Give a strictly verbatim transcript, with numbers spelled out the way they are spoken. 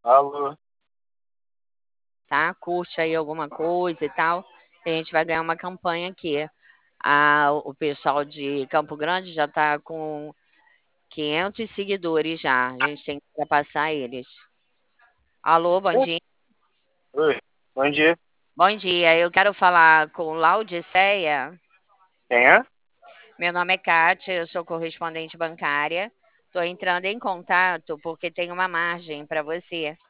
Alô. Tá? Curte aí alguma coisa e tal. A gente vai ganhar uma campanha aqui. Ah, o pessoal de Campo Grande já está com quinhentos seguidores já. A gente tem que ultrapassar eles. Alô, bom dia. Oi. Bom dia. Bom dia, eu quero falar com Laudiceia. Quem é? Meu nome é Kátia, eu sou correspondente bancária. Estou entrando em contato porque tem uma margem para você.